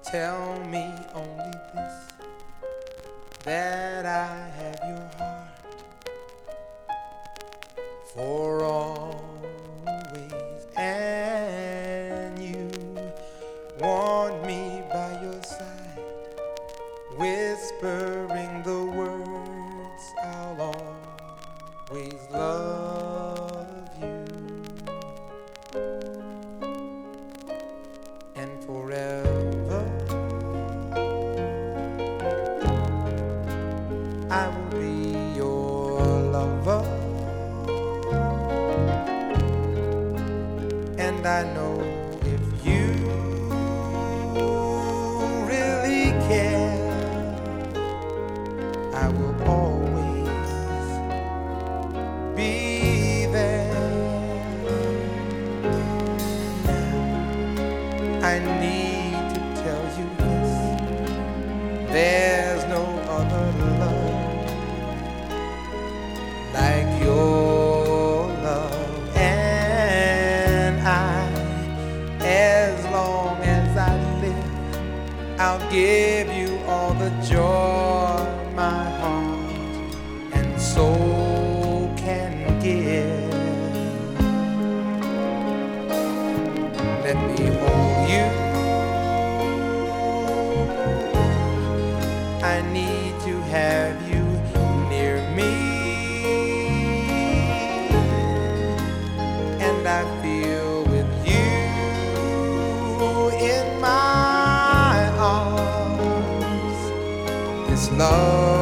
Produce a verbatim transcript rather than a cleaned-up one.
Tell me only this, that I have your heart for always, and you want me by your side, whispering the words, I'll always love you, and forever I will be your lover, and I know if you really care, I will always be there. Now I need to tell you this, there's no other love like your love, and I, as long as I live, I'll give you all the joy my heart and soul can give. Let me hold you, I need to have you near me, and I feel with you in my arms this love